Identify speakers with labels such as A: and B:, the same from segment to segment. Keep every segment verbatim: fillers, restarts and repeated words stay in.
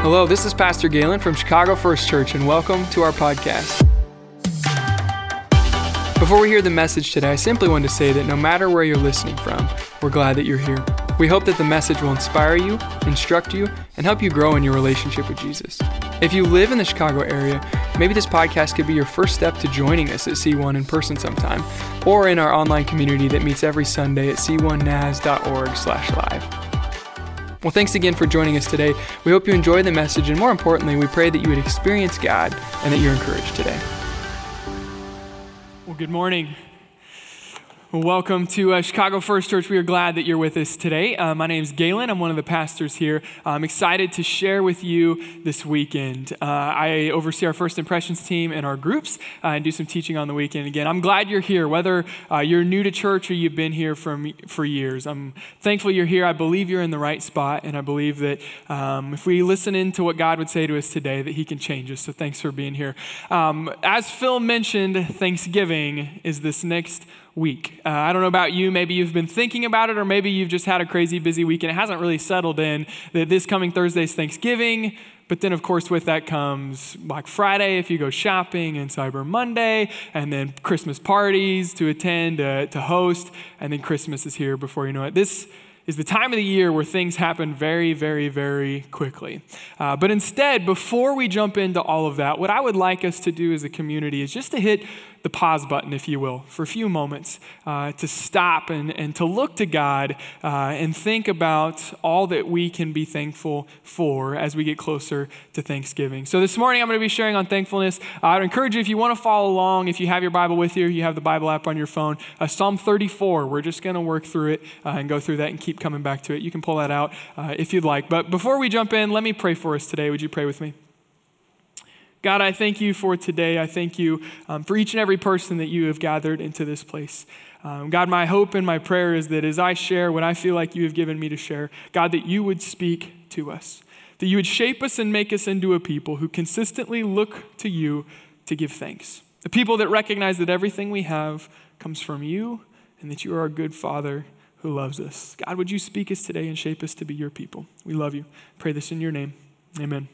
A: Hello, this is Pastor Galen from Chicago First Church, and welcome to our podcast. Before we hear the message today, I simply want to say that no matter where you're listening from, we're glad that you're here. We hope that the message will inspire you, instruct you, and help you grow in your relationship with Jesus. If you live in the Chicago area, maybe this podcast could be your first step to joining us at C one in person sometime, or in our online community that meets every Sunday at c one nas dot org slash live. Well, thanks again for joining us today. We hope you enjoy the message, and more importantly, we pray that you would experience God and that you're encouraged today. Well, good morning. Well, welcome to uh, Chicago First Church. We are glad that you're with us today. Uh, my name is Galen. I'm one of the pastors here. I'm excited to share with you this weekend. Uh, I oversee our First Impressions team and our groups uh, and do some teaching on the weekend. Again, I'm glad you're here, whether uh, you're new to church or you've been here from, for years. I'm thankful you're here. I believe you're in the right spot, and I believe that um, if we listen into what God would say to us today, that he can change us. So thanks for being here. Um, as Phil mentioned, Thanksgiving is this next week. Uh, I don't know about you, maybe you've been thinking about it, or maybe you've just had a crazy busy week and it hasn't really settled in that this coming Thursday is Thanksgiving, but then of course with that comes Black Friday if you go shopping, and Cyber Monday, and then Christmas parties to attend, uh, to host, and then Christmas is here before you know it. This is the time of the year where things happen very, very, very quickly. Uh, but instead, before we jump into all of that, what I would like us to do as a community is just to hit the pause button, if you will, for a few moments, uh, to stop and, and to look to God uh, and think about all that we can be thankful for as we get closer to Thanksgiving. So this morning, I'm going to be sharing on thankfulness. Uh, I would encourage you, if you want to follow along, if you have your Bible with you, you have the Bible app on your phone, uh, Psalm thirty-four, we're just going to work through it uh, and go through that and keep coming back to it. You can pull that out uh, if you'd like. But before we jump in, let me pray for us today. Would you pray with me? God, I thank you for today. I thank you um, for each and every person that you have gathered into this place. Um, God, my hope and my prayer is that as I share what I feel like you have given me to share, God, that you would speak to us, that you would shape us and make us into a people who consistently look to you to give thanks. The people that recognize that everything we have comes from you and that you are a good Father who loves us. God, would you speak us today and shape us to be your people? We love you. Pray this in your name. Amen.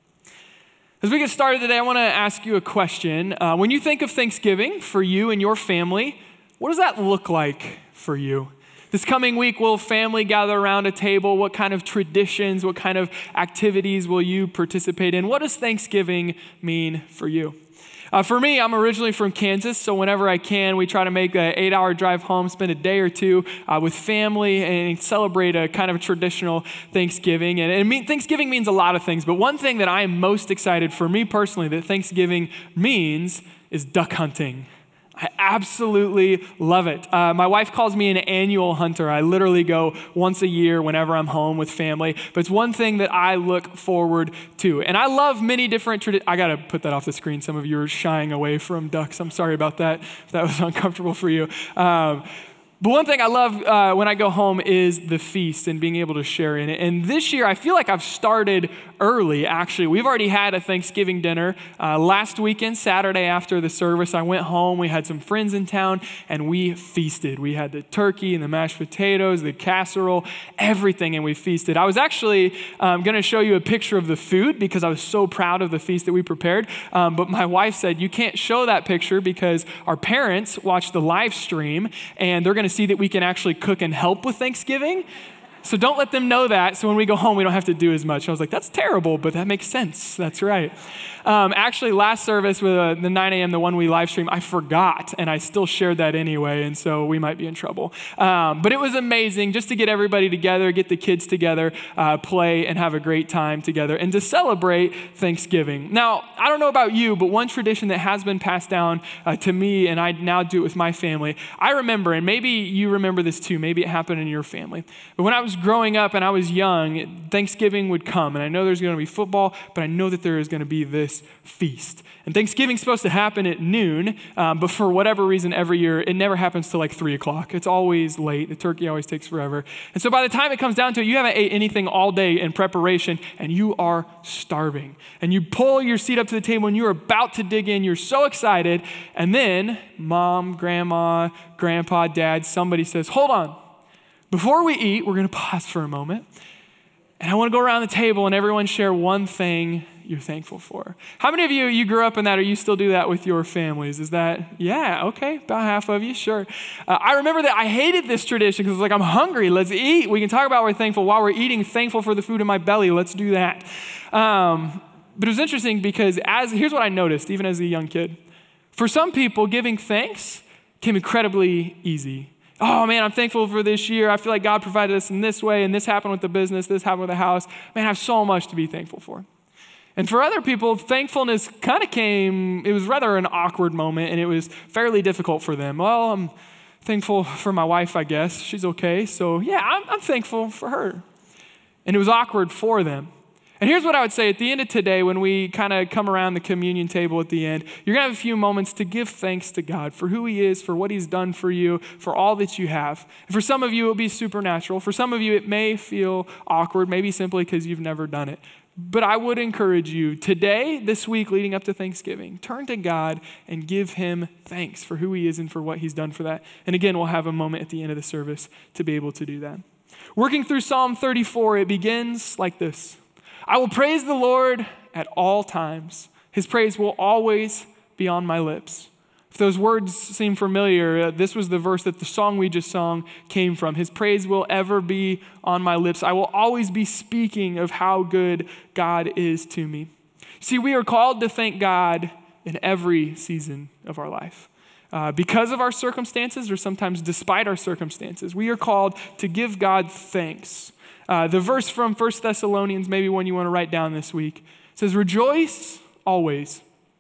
A: As we get started today, I want to ask you a question. Uh, when you think of Thanksgiving for you and your family, what does that look like for you? This coming week, will family gather around a table? What kind of traditions, what kind of activities will you participate in? What does Thanksgiving mean for you? Uh, for me, I'm originally from Kansas, so whenever I can, we try to make an eight-hour drive home, spend a day or two uh, with family, and celebrate a kind of a traditional Thanksgiving. And, and mean, Thanksgiving means a lot of things, but one thing that I am most excited for me personally that Thanksgiving means is duck hunting. I absolutely love it. Uh, my wife calls me an annual hunter. I literally go once a year whenever I'm home with family. But it's one thing that I look forward to. And I love many different traditions. I got to put that off the screen. Some of you are shying away from ducks. I'm sorry about that, if that was uncomfortable for you. Um, But one thing I love uh, when I go home is the feast and being able to share in it. And this year, I feel like I've started early, actually. We've already had a Thanksgiving dinner. Uh, last weekend, Saturday after the service, I went home. We had some friends in town, and we feasted. We had the turkey and the mashed potatoes, the casserole, everything, and we feasted. I was actually um, going to show you a picture of the food because I was so proud of the feast that we prepared. Um, but my wife said, you can't show that picture because our parents watched the live stream, and they're going to see that we can actually cook and help with Thanksgiving. So don't let them know that. So when we go home, we don't have to do as much. I was like, that's terrible, but that makes sense. That's right. Um, actually, last service with uh, the nine a.m., the one we live stream, I forgot, and I still shared that anyway, and so we might be in trouble. Um, but it was amazing just to get everybody together, get the kids together, uh, play, and have a great time together, and to celebrate Thanksgiving. Now, I don't know about you, but one tradition that has been passed down uh, to me, and I now do it with my family, I remember, and maybe you remember this too, maybe it happened in your family, but when I was growing up and I was young, Thanksgiving would come, and I know there's going to be football, but I know that there is going to be this feast. And Thanksgiving's supposed to happen at noon, um, but for whatever reason every year, it never happens till like three o'clock. It's always late. The turkey always takes forever. And so by the time it comes down to it, you haven't ate anything all day in preparation, and you are starving. And you pull your seat up to the table, and you're about to dig in. You're so excited. And then mom, grandma, grandpa, dad, somebody says, hold on. Before we eat, we're going to pause for a moment. And I want to go around the table and everyone share one thing you're thankful for. How many of you, you grew up in that or you still do that with your families? Is that, yeah, okay, about half of you, sure. Uh, I remember that I hated this tradition because it's like, I'm hungry, let's eat. We can talk about we're thankful while we're eating, thankful for the food in my belly, let's do that. Um, but it was interesting because as here's what I noticed, even as a young kid. For some people, giving thanks came incredibly easy. Oh man, I'm thankful for this year. I feel like God provided us in this way, and this happened with the business, this happened with the house. Man, I have so much to be thankful for. And for other people, thankfulness kind of came, it was rather an awkward moment, and it was fairly difficult for them. Well, I'm thankful for my wife, I guess. She's okay. So yeah, I'm, I'm thankful for her. And it was awkward for them. And here's what I would say at the end of today, when we kind of come around the communion table at the end, you're going to have a few moments to give thanks to God for who he is, for what he's done for you, for all that you have. And for some of you, it'll be supernatural. For some of you, it may feel awkward, maybe simply because you've never done it. But I would encourage you today, this week leading up to Thanksgiving, turn to God and give him thanks for who he is and for what he's done for that. And again, we'll have a moment at the end of the service to be able to do that. Working through Psalm thirty-four, it begins like this. I will praise the Lord at all times. His praise will always be on my lips. If those words seem familiar, uh, this was the verse that the song we just sung came from. His praise will ever be on my lips. I will always be speaking of how good God is to me. See, we are called to thank God in every season of our life. Uh, because of our circumstances, or sometimes despite our circumstances, we are called to give God thanks. Uh, the verse from First Thessalonians, maybe one you want to write down this week, says, rejoice always,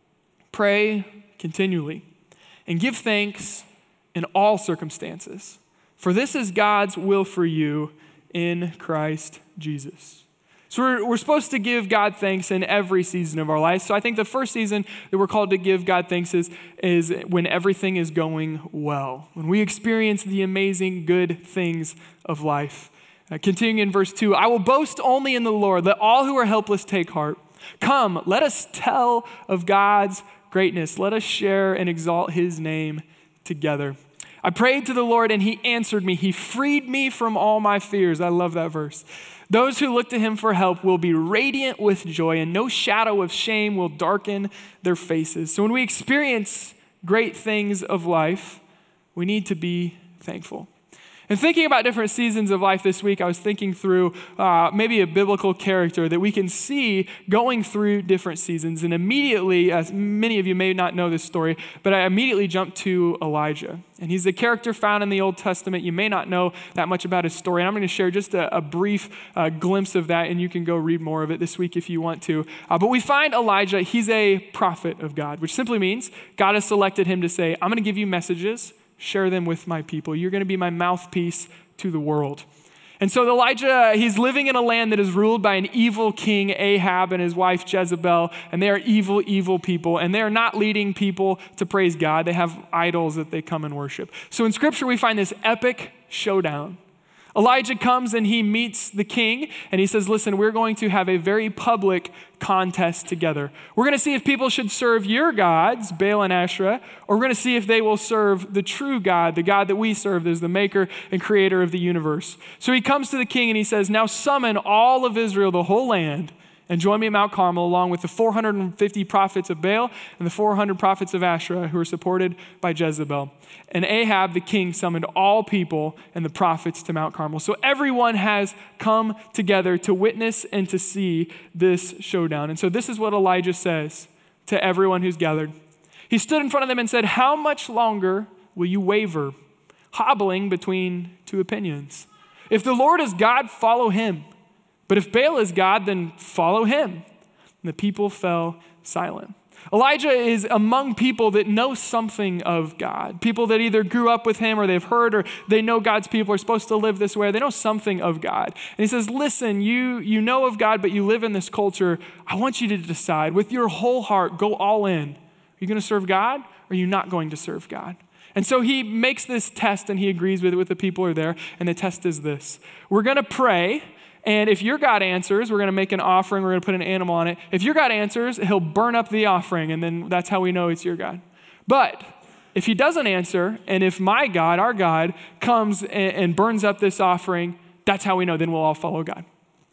A: pray continually, and give thanks in all circumstances. For this is God's will for you in Christ Jesus. So we're, we're supposed to give God thanks in every season of our life. So I think the first season that we're called to give God thanks is, is when everything is going well, when we experience the amazing good things of life. Uh, continuing in verse two, I will boast only in the Lord. Let all who are helpless take heart. Come, let us tell of God's greatness. Let us share and exalt his name together. I prayed to the Lord and he answered me. He freed me from all my fears. I love that verse. Those who look to him for help will be radiant with joy, and no shadow of shame will darken their faces. So when we experience great things of life, we need to be thankful. And thinking about different seasons of life this week, I was thinking through uh, maybe a biblical character that we can see going through different seasons. And immediately, as many of you may not know this story, but I immediately jumped to Elijah. And he's a character found in the Old Testament. You may not know that much about his story. And I'm going to share just a, a brief uh, glimpse of that, and you can go read more of it this week if you want to. Uh, but we find Elijah, he's a prophet of God, which simply means God has selected him to say, I'm going to give you messages. Share them with my people. You're going to be my mouthpiece to the world. And so Elijah, he's living in a land that is ruled by an evil king, Ahab, and his wife Jezebel, and they are evil, evil people, and they are not leading people to praise God. They have idols that they come and worship. So in Scripture, we find this epic showdown. Elijah comes and he meets the king, and he says, listen, we're going to have a very public contest together. We're going to see if people should serve your gods, Baal and Asherah, or we're going to see if they will serve the true God, the God that we serve, that is the maker and creator of the universe. So he comes to the king and he says, now summon all of Israel, the whole land, and join me at Mount Carmel along with the four hundred fifty prophets of Baal and the four hundred prophets of Asherah who are supported by Jezebel. And Ahab, the king, summoned all people and the prophets to Mount Carmel. So everyone has come together to witness and to see this showdown. And so this is what Elijah says to everyone who's gathered. He stood in front of them and said, how much longer will you waver, hobbling between two opinions? If the Lord is God, follow him. But if Baal is God, then follow him. And the people fell silent. Elijah is among people that know something of God. People that either grew up with him or they've heard or they know God's people are supposed to live this way. They know something of God. And he says, listen, you, you know of God, but you live in this culture. I want you to decide with your whole heart, go all in. Are you going to serve God or are you not going to serve God? And so he makes this test and he agrees with it with the people who are there. And the test is this. We're going to pray. And if your God answers, we're going to make an offering. We're going to put an animal on it. If your God answers, he'll burn up the offering. And then that's how we know it's your God. But if he doesn't answer, and if my God, our God, comes and, and burns up this offering, that's how we know. Then we'll all follow God.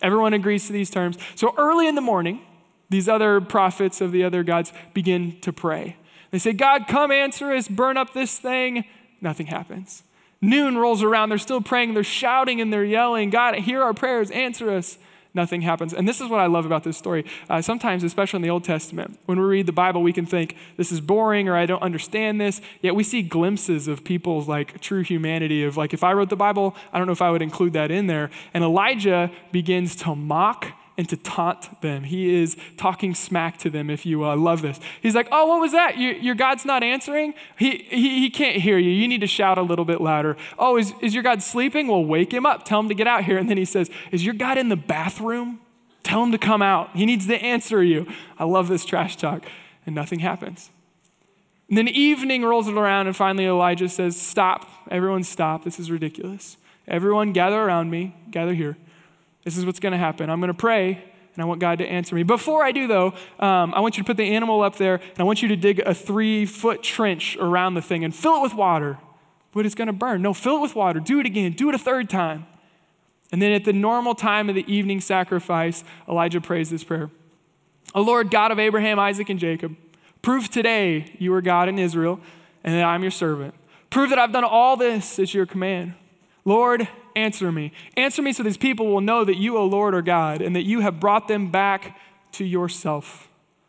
A: Everyone agrees to these terms. So early in the morning, these other prophets of the other gods begin to pray. They say, God, come answer us, burn up this thing. Nothing happens. Noon rolls around, they're still praying, they're shouting and they're yelling, God, hear our prayers, answer us. Nothing happens. And this is what I love about this story. Uh, sometimes, especially in the Old Testament, when we read the Bible, we can think, this is boring or I don't understand this. Yet we see glimpses of people's like true humanity of like, if I wrote the Bible, I don't know if I would include that in there. And Elijah begins to mock and to taunt them. He is talking smack to them, if you uh, love this. He's like, oh, what was that? Your, your God's not answering? He, he he can't hear you. You need to shout a little bit louder. Oh, is, is your God sleeping? Well, wake him up. Tell him to get out here. And then he says, is your God in the bathroom? Tell him to come out. He needs to answer you. I love this trash talk. And nothing happens. And then evening rolls around and finally Elijah says, stop. Everyone stop. This is ridiculous. Everyone gather around me. Gather here. This is what's going to happen. I'm going to pray, and I want God to answer me. Before I do, though, um, I want you to put the animal up there, and I want you to dig a three-foot trench around the thing and fill it with water. But it's going to burn. No, fill it with water. Do it again. Do it a third time. And then at the normal time of the evening sacrifice, Elijah prays this prayer. O Lord, God of Abraham, Isaac, and Jacob, prove today you are God in Israel, and that I'm your servant. Prove that I've done all this at your command. Lord, answer me. Answer me so these people will know that you, O Lord, are God and that you have brought them back to yourself.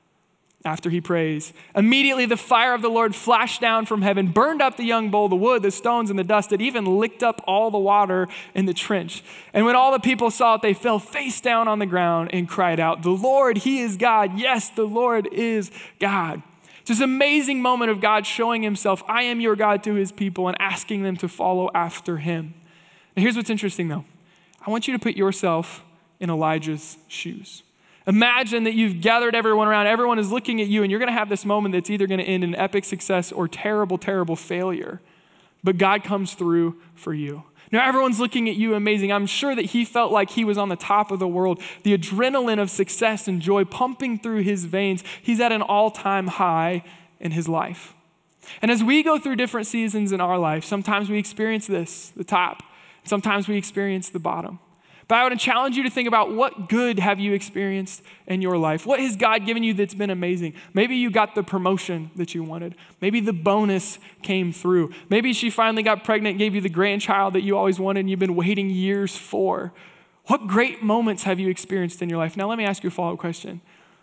A: After he prays, immediately the fire of the Lord flashed down from heaven, burned up the young bull, the wood, the stones, and the dust. It even licked up all the water in the trench. And when all the people saw it, they fell face down on the ground and cried out, the Lord, he is God. Yes, the Lord is God. It's this amazing moment of God showing himself, I am your God to his people and asking them to follow after him. Now, here's what's interesting, though. I want you to put yourself in Elijah's shoes. Imagine that you've gathered everyone around. Everyone is looking at you, and you're going to have this moment that's either going to end in epic success or terrible, terrible failure. But God comes through for you. Now, everyone's looking at you amazing. I'm sure that he felt like he was on the top of the world. The adrenaline of success and joy pumping through his veins. He's at an all-time high in his life. And as we go through different seasons in our life, sometimes we experience this, the top. Sometimes we experience the bottom. But I would challenge you to think about what good have you experienced in your life? What has God given you that's been amazing? Maybe you got the promotion that you wanted. Maybe the bonus came through. Maybe she finally got pregnant and gave you the grandchild that you always wanted and you've been waiting years for. What great moments have you experienced in your life? Now let me ask you a follow-up question.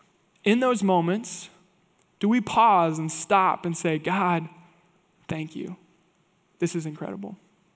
A: In those moments, do we pause and stop and say, God, thank you. This is incredible.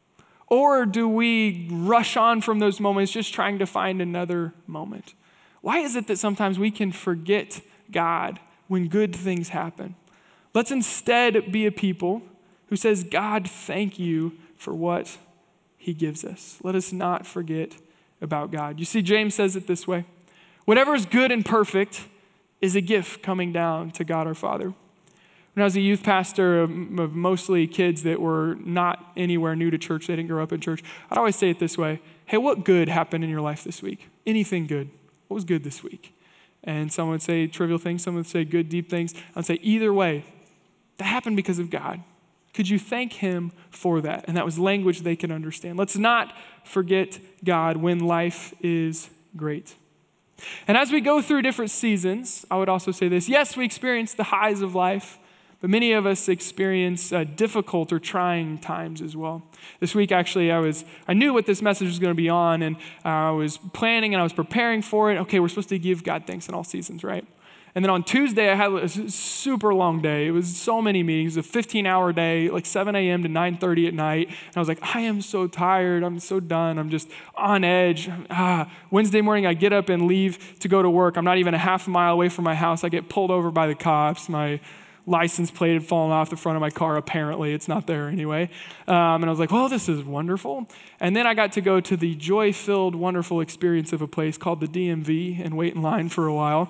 A: Or do we rush on from those moments just trying to find another moment? Why is it that sometimes we can forget God when good things happen? Let's instead be a people who says, God, thank you for what he gives us. Let us not forget about God. You see, James says it this way. Whatever is good and perfect is a gift coming down to God our Father. When I was a youth pastor of mostly kids that were not anywhere new to church, they didn't grow up in church, I'd always say it this way, hey, what good happened in your life this week? Anything good? What was good this week? And someone would say trivial things, someone would say good, deep things. I'd say either way, that happened because of God. Could you thank him for that? And that was language they could understand. Let's not forget God when life is great. And as we go through different seasons, I would also say this, yes, we experience the highs of life, but many of us experience uh, difficult or trying times as well. This week, actually, I was I knew what this message was going to be on, and uh, I was planning and I was preparing for it. Okay, we're supposed to give God thanks in all seasons, right? And then on Tuesday, I had a super long day. It was so many meetings, a fifteen-hour day, like seven a.m. to nine thirty at night. And I was like, I am so tired. I'm so done. I'm just on edge. Ah. Wednesday morning, I get up and leave to go to work. I'm not even a half a mile away from my house. I get pulled over by the cops. My license plate had fallen off the front of my car, apparently. It's not there anyway. Um, and I was like, well, this is wonderful. And then I got to go to the joy-filled, wonderful experience of a place called the D M V and wait in line for a while.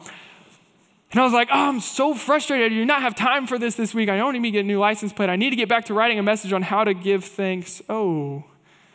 A: And I was like, oh, I'm so frustrated. I do not have time for this this week. I don't need to get a new license plate. I need to get back to writing a message on how to give thanks. Oh,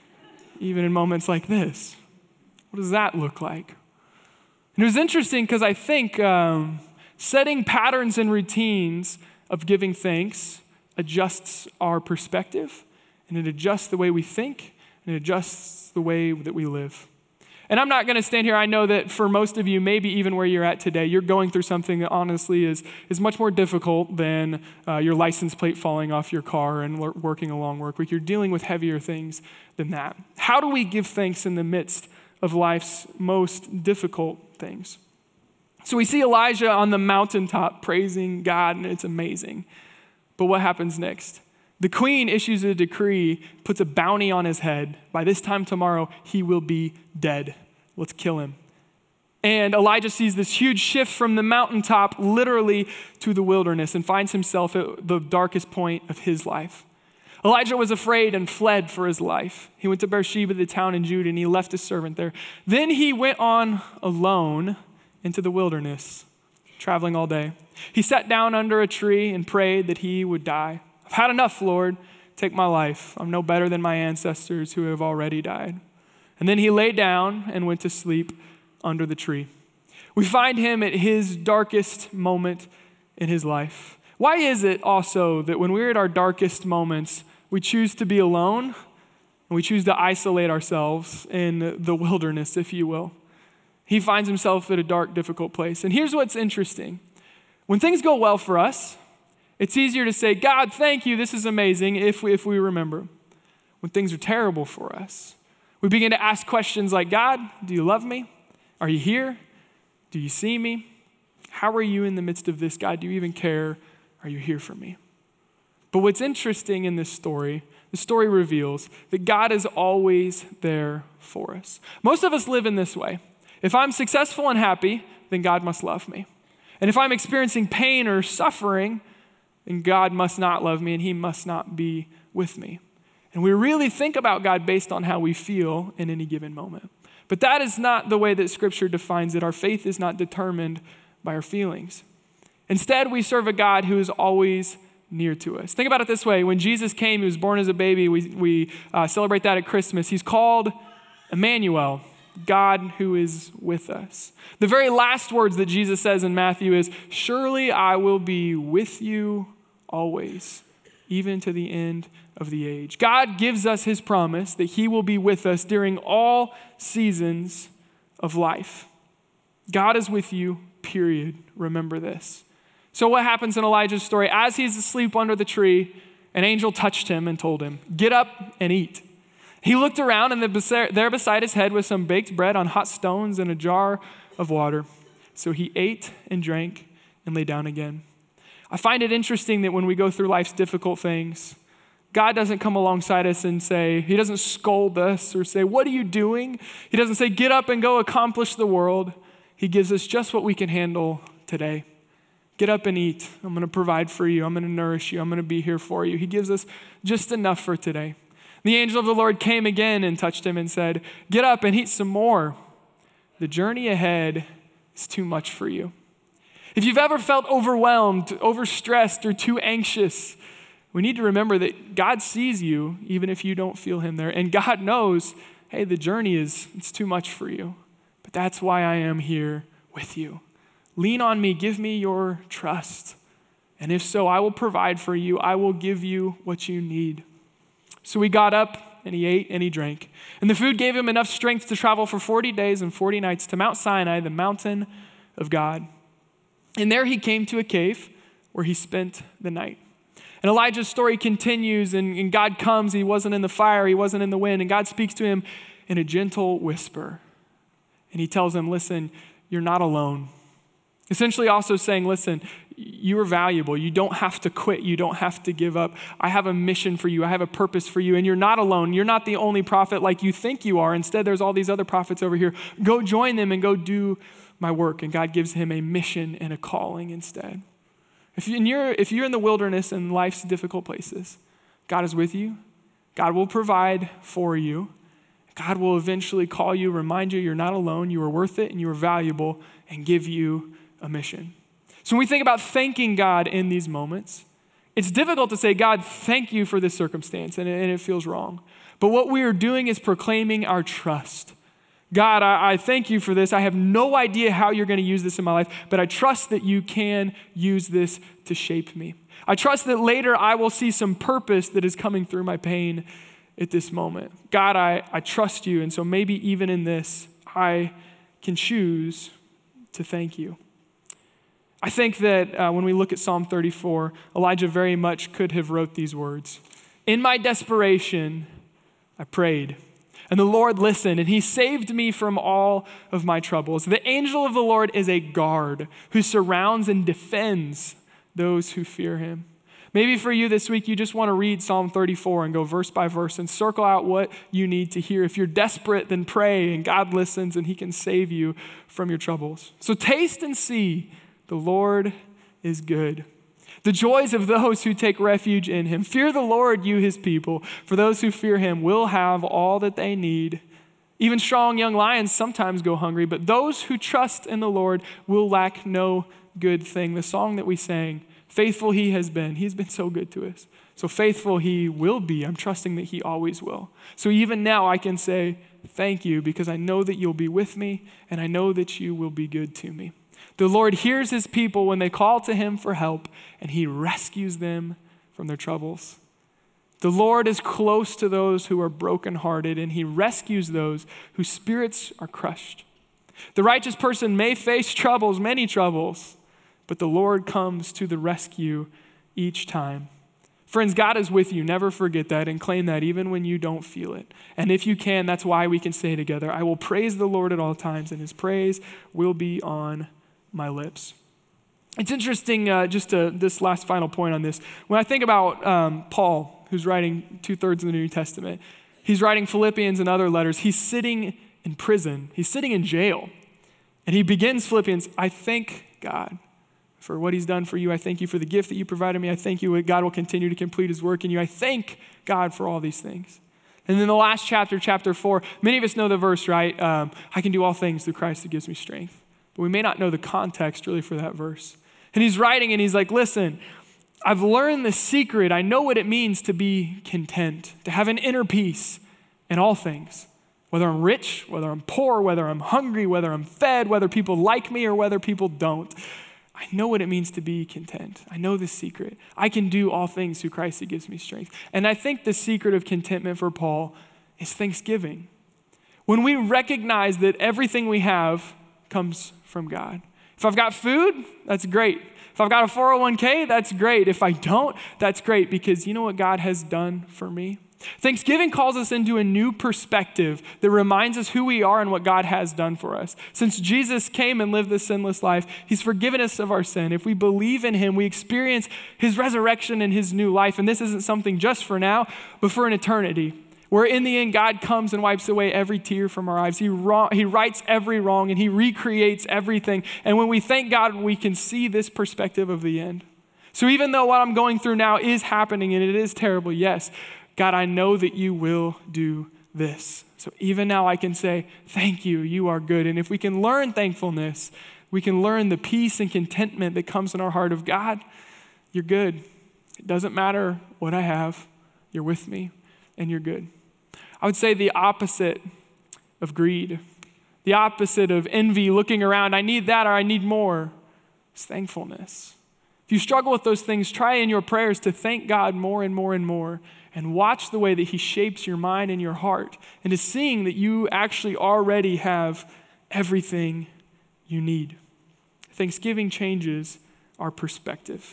A: even in moments like this. What does that look like? And it was interesting because I think um, setting patterns and routines of giving thanks adjusts our perspective, and it adjusts the way we think, and it adjusts the way that we live. And I'm not going to stand here. I know that for most of you, maybe even where you're at today, you're going through something that honestly is, is much more difficult than uh, your license plate falling off your car and l- working a long work week. You're dealing with heavier things than that. How do we give thanks in the midst of life's most difficult things? So we see Elijah on the mountaintop praising God, and it's amazing. But what happens next? The queen issues a decree, puts a bounty on his head. By this time tomorrow, he will be dead. Let's kill him. And Elijah sees this huge shift from the mountaintop literally to the wilderness and finds himself at the darkest point of his life. Elijah was afraid and fled for his life. He went to Beersheba, the town in Judah, and he left his servant there. Then he went on alone into the wilderness, traveling all day. He sat down under a tree and prayed that he would die. I've had enough, Lord. Take my life. I'm no better than my ancestors who have already died. And then he lay down and went to sleep under the tree. We find him at his darkest moment in his life. Why is it also that when we're at our darkest moments, we choose to be alone and we choose to isolate ourselves in the wilderness, if you will? He finds himself at a dark, difficult place. And here's what's interesting. When things go well for us, it's easier to say, God, thank you, this is amazing, if we, if we remember. When things are terrible for us, we begin to ask questions like, God, do you love me? Are you here? Do you see me? How are you in the midst of this, God? Do you even care? Are you here for me? But what's interesting in this story, the story reveals that God is always there for us. Most of us live in this way. If I'm successful and happy, then God must love me. And if I'm experiencing pain or suffering, then God must not love me and he must not be with me. And we really think about God based on how we feel in any given moment. But that is not the way that Scripture defines it. Our faith is not determined by our feelings. Instead, we serve a God who is always near to us. Think about it this way. When Jesus came, he was born as a baby. We, we uh, celebrate that at Christmas. He's called Emmanuel, God who is with us. The very last words that Jesus says in Matthew is, surely I will be with you always, even to the end of the age. God gives us his promise that he will be with us during all seasons of life. God is with you, period. Remember this. So what happens in Elijah's story? As he's asleep under the tree, an angel touched him and told him, get up and eat. He looked around, and there beside his head was some baked bread on hot stones and a jar of water. So he ate and drank and lay down again. I find it interesting that when we go through life's difficult things, God doesn't come alongside us and say, he doesn't scold us or say, what are you doing? He doesn't say, get up and go accomplish the world. He gives us just what we can handle today. Get up and eat. I'm going to provide for you. I'm going to nourish you. I'm going to be here for you. He gives us just enough for today. The angel of the Lord came again and touched him and said, get up and eat some more. The journey ahead is too much for you. If you've ever felt overwhelmed, overstressed, or too anxious, we need to remember that God sees you even if you don't feel him there. And God knows, hey, the journey is it's too much for you. But that's why I am here with you. Lean on me. Give me your trust. And if so, I will provide for you. I will give you what you need. So he got up and he ate and he drank. And the food gave him enough strength to travel for forty days and forty nights to Mount Sinai, the mountain of God. And there he came to a cave where he spent the night. And Elijah's story continues, and, and God comes. He wasn't in the fire. He wasn't in the wind. And God speaks to him in a gentle whisper. And he tells him, listen, you're not alone. Essentially also saying, listen, you are valuable. You don't have to quit. You don't have to give up. I have a mission for you. I have a purpose for you. And you're not alone. You're not the only prophet like you think you are. Instead, there's all these other prophets over here. Go join them and go do my work. And God gives him a mission and a calling instead. If you're, if you're in the wilderness and life's difficult places, God is with you. God will provide for you. God will eventually call you, remind you you're not alone, you are worth it, and you are valuable, and give you a mission. So when we think about thanking God in these moments, it's difficult to say, God, thank you for this circumstance, and it, and it feels wrong. But what we are doing is proclaiming our trust. God, I, I thank you for this. I have no idea how you're going to use this in my life, but I trust that you can use this to shape me. I trust that later I will see some purpose that is coming through my pain at this moment. God, I, I trust you, and so maybe even in this, I can choose to thank you. I think that uh, when we look at Psalm thirty-four, Elijah very much could have wrote these words. In my desperation, I prayed, and the Lord listened, and he saved me from all of my troubles. The angel of the Lord is a guard who surrounds and defends those who fear him. Maybe for you this week, you just want to read Psalm thirty-four and go verse by verse and circle out what you need to hear. If you're desperate, then pray, and God listens, and he can save you from your troubles. So taste and see the Lord is good. The joys of those who take refuge in him. Fear the Lord, you his people, for those who fear him will have all that they need. Even strong young lions sometimes go hungry, but those who trust in the Lord will lack no good thing. The song that we sang, faithful he has been. He's been so good to us. So faithful he will be. I'm trusting that he always will. So even now I can say thank you because I know that you'll be with me and I know that you will be good to me. The Lord hears his people when they call to him for help, and he rescues them from their troubles. The Lord is close to those who are brokenhearted, and he rescues those whose spirits are crushed. The righteous person may face troubles, many troubles, but the Lord comes to the rescue each time. Friends, God is with you. Never forget that and claim that even when you don't feel it. And if you can, that's why we can say together, I will praise the Lord at all times, and his praise will be on my lips. It's interesting, uh, just to, this last final point on this. When I think about um, Paul, who's writing two-thirds of the New Testament, he's writing Philippians and other letters. He's sitting in prison. He's sitting in jail. And he begins Philippians, I thank God for what he's done for you. I thank you for the gift that you provided me. I thank you that God will continue to complete his work in you. I thank God for all these things. And then the last chapter, chapter four, many of us know the verse, right? Um, I can do all things through Christ that gives me strength. But we may not know the context really for that verse. And he's writing and he's like, listen, I've learned the secret. I know what it means to be content, to have an inner peace in all things. Whether I'm rich, whether I'm poor, whether I'm hungry, whether I'm fed, whether people like me or whether people don't. I know what it means to be content. I know the secret. I can do all things through Christ that gives me strength. And I think the secret of contentment for Paul is thanksgiving. When we recognize that everything we have comes from God. If I've got food, that's great. If I've got a four oh one k, that's great. If I don't, that's great because you know what God has done for me? Thanksgiving calls us into a new perspective that reminds us who we are and what God has done for us. Since Jesus came and lived this sinless life, he's forgiven us of our sin. If we believe in him, we experience his resurrection and his new life. And this isn't something just for now, but for an eternity. Where in the end, God comes and wipes away every tear from our eyes. He, wrong, he rights every wrong and he recreates everything. And when we thank God, we can see this perspective of the end. So even though what I'm going through now is happening and it is terrible, yes, God, I know that you will do this. So even now I can say, thank you, you are good. And if we can learn thankfulness, we can learn the peace and contentment that comes in our heart of God, you're good. It doesn't matter what I have, you're with me and you're good. I would say the opposite of greed, the opposite of envy, looking around, I need that or I need more, is thankfulness. If you struggle with those things, try in your prayers to thank God more and more and more and watch the way that he shapes your mind and your heart into seeing that you actually already have everything you need. Thanksgiving changes our perspective.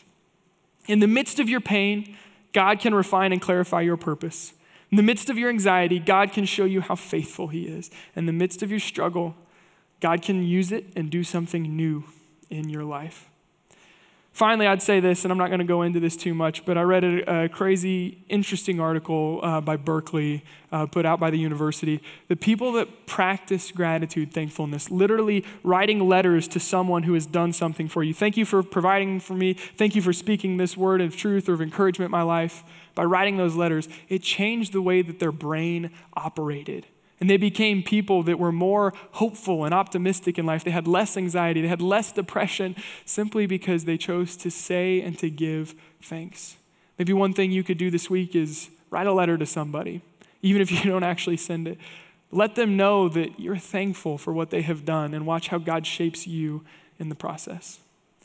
A: In the midst of your pain, God can refine and clarify your purpose. In the midst of your anxiety, God can show you how faithful he is. In the midst of your struggle, God can use it and do something new in your life. Finally, I'd say this, and I'm not going to go into this too much, but I read a, a crazy, interesting article uh, by Berkeley, uh, put out by the university. The people that practice gratitude, thankfulness, literally writing letters to someone who has done something for you. Thank you for providing for me. Thank you for speaking this word of truth or of encouragement in my life. By writing those letters, it changed the way that their brain operated. And they became people that were more hopeful and optimistic in life. They had less anxiety. They had less depression simply because they chose to say and to give thanks. Maybe one thing you could do this week is write a letter to somebody, even if you don't actually send it. Let them know that you're thankful for what they have done and watch how God shapes you in the process.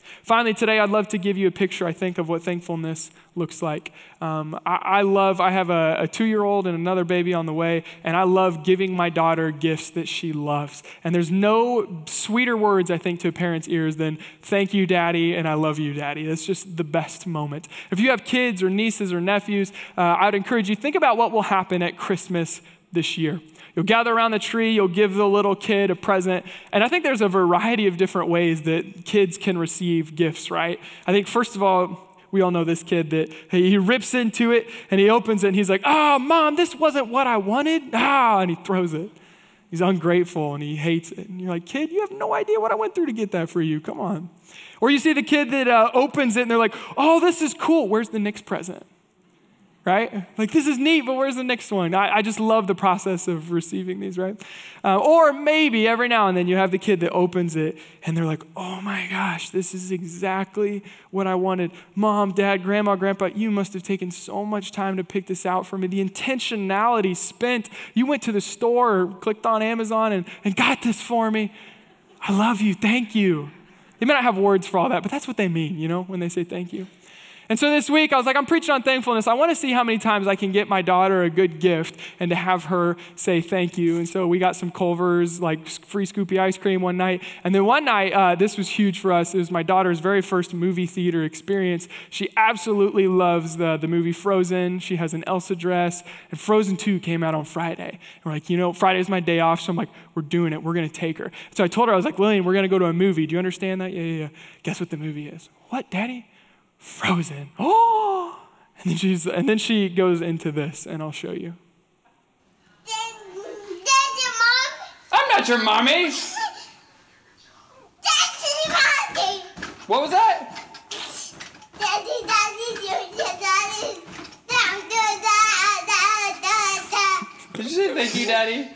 A: Finally, today, I'd love to give you a picture, I think, of what thankfulness looks like. Um, I, I love, I have a, a two-year-old and another baby on the way, and I love giving my daughter gifts that she loves. And there's no sweeter words, I think, to a parent's ears than, thank you, Daddy, and I love you, Daddy. That's just the best moment. If you have kids or nieces or nephews, uh, I'd encourage you, think about what will happen at Christmas this year. You'll gather around the tree, you'll give the little kid a present. And I think there's a variety of different ways that kids can receive gifts, right? I think first of all, we all know this kid that he rips into it and he opens it and he's like, oh, Mom, this wasn't what I wanted. Ah, and he throws it. He's ungrateful and he hates it. And you're like, kid, you have no idea what I went through to get that for you. Come on. Or you see the kid that uh, opens it and they're like, oh, this is cool. Where's the next present? Right? Like, this is neat, but where's the next one? I, I just love the process of receiving these, right? Uh, or maybe every now and then you have the kid that opens it and they're like, oh my gosh, this is exactly what I wanted. Mom, Dad, Grandma, Grandpa, you must have taken so much time to pick this out for me. The intentionality spent. You went to the store or clicked on Amazon and, and got this for me. I love you. Thank you. They may not have words for all that, but that's what they mean, you know, when they say thank you. And so this week, I was like, I'm preaching on thankfulness. I want to see how many times I can get my daughter a good gift and to have her say thank you. And so we got some Culver's, like free Scoopy ice cream one night. And then one night, uh, this was huge for us. It was my daughter's very first movie theater experience. She absolutely loves the, the movie Frozen. She has an Elsa dress. And Frozen two came out on Friday. And we're like, you know, Friday's my day off. So I'm like, we're doing it. We're going to take her. So I told her, I was like, Lillian, we're going to go to a movie. Do you understand that? Yeah, yeah, yeah. Guess what the movie is? What, Daddy? Frozen. Oh! And then, she's, and then she goes into this, and I'll show you.
B: Dad, Dad's your mom?
A: I'm not your mommy.
B: Dad's your mommy.
A: What was that?
B: Daddy, daddy, daddy, daddy, da, da, da, da, da.
A: Did you say thank you, Daddy?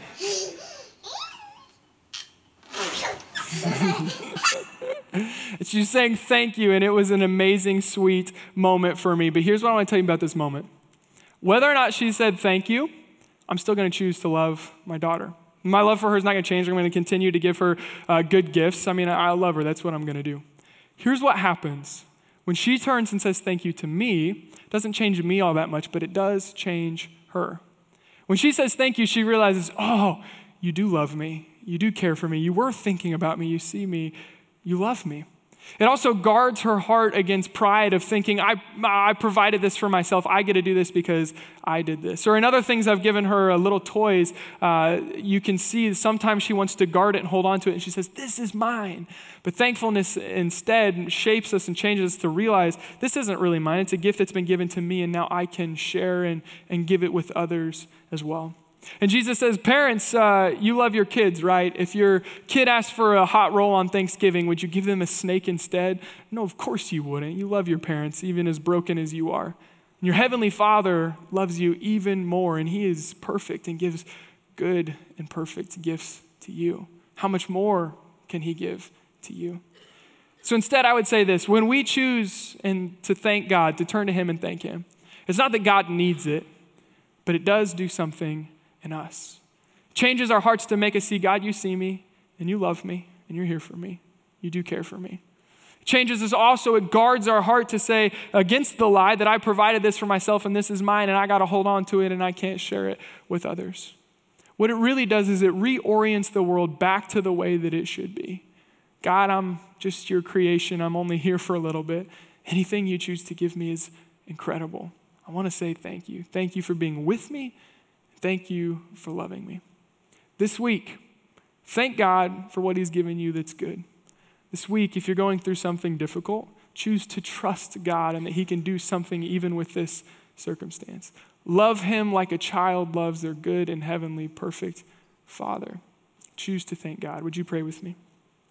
A: She was saying thank you, and it was an amazing, sweet moment for me. But here's what I want to tell you about this moment. Whether or not she said thank you, I'm still going to choose to love my daughter. My love for her is not going to change. I'm going to continue to give her uh, good gifts. I mean, I, I love her. That's what I'm going to do. Here's what happens. When she turns and says thank you to me, it doesn't change me all that much, but it does change her. When she says thank you, she realizes, oh, you do love me. You do care for me. You were thinking about me. You see me. You love me. It also guards her heart against pride of thinking, I, I provided this for myself. I get to do this because I did this. Or in other things, I've given her uh, little toys. Uh, you can see sometimes she wants to guard it and hold on to it. And she says, this is mine. But thankfulness instead shapes us and changes us to realize this isn't really mine. It's a gift that's been given to me, and now I can share and, and give it with others as well. And Jesus says, parents, uh, you love your kids, right? If your kid asks for a hot roll on Thanksgiving, would you give them a snake instead? No, of course you wouldn't. You love your parents, even as broken as you are. And your heavenly Father loves you even more, and he is perfect and gives good and perfect gifts to you. How much more can he give to you? So instead, I would say this. When we choose and to thank God, to turn to him and thank him, it's not that God needs it, but it does do something in us. It changes our hearts to make us see, God, you see me, and you love me, and you're here for me. You do care for me. It changes us also. It guards our heart to say against the lie that I provided this for myself, and this is mine, and I got to hold on to it, and I can't share it with others. What it really does is it reorients the world back to the way that it should be. God, I'm just your creation. I'm only here for a little bit. Anything you choose to give me is incredible. I want to say thank you. Thank you for being with me. Thank you for loving me. This week, thank God for what he's given you that's good. This week, if you're going through something difficult, choose to trust God and that he can do something even with this circumstance. Love him like a child loves their good and heavenly perfect Father. Choose to thank God. Would you pray with me?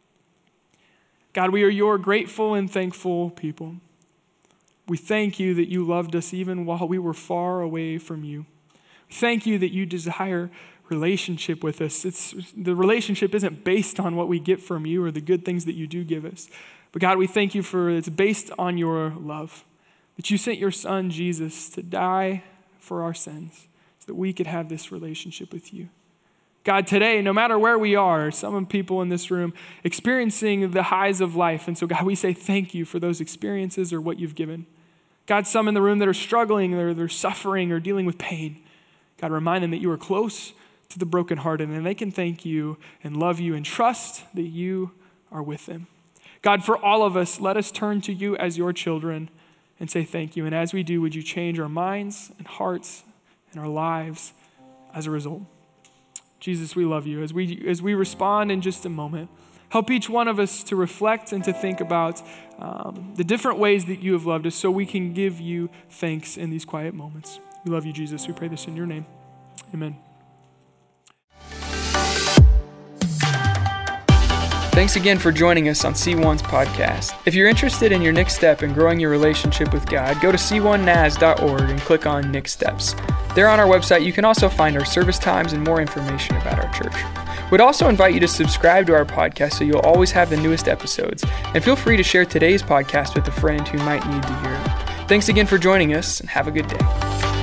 A: God, we are your grateful and thankful people. We thank you that you loved us even while we were far away from you. Thank you that you desire relationship with us. It's, the relationship isn't based on what we get from you or the good things that you do give us. But God, we thank you for it's based on your love, that you sent your son, Jesus, to die for our sins so that we could have this relationship with you. God, today, no matter where we are, some people in this room experiencing the highs of life. And so, God, we say thank you for those experiences or what you've given. God, some in the room that are struggling or they're suffering or dealing with pain. God, remind them that you are close to the brokenhearted and they can thank you and love you and trust that you are with them. God, for all of us, let us turn to you as your children and say thank you. And as we do, would you change our minds and hearts and our lives as a result? Jesus, we love you. As we as we respond in just a moment, help each one of us to reflect and to think about um, the different ways that you have loved us so we can give you thanks in these quiet moments. We love you, Jesus. We pray this in your name. Amen. Thanks again for joining us on C one's podcast. If you're interested in your next step in growing your relationship with God, go to c one n a s dot org and click on Next Steps. There on our website, you can also find our service times and more information about our church. We'd also invite you to subscribe to our podcast so you'll always have the newest episodes. And feel free to share today's podcast with a friend who might need to hear it. Thanks again for joining us, and have a good day.